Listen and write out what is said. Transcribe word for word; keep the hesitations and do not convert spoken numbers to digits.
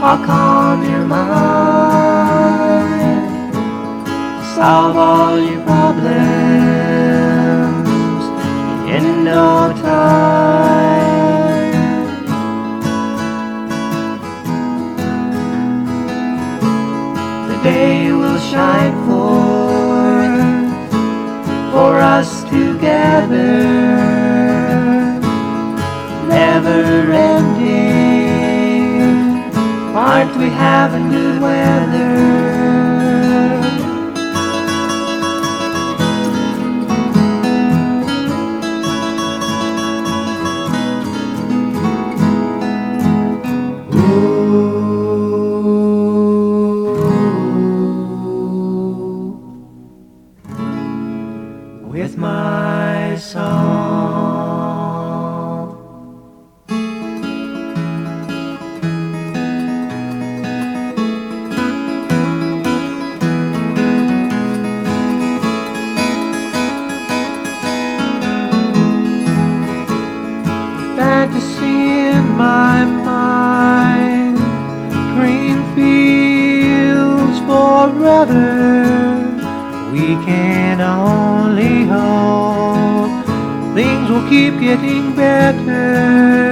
I'll calm your mind, solve all your problems in no time. The day will shine forth for us together, never ending. Aren't we having good weather? With my song, fantasy in my mind, green fields forever. We can only hope things will keep getting better.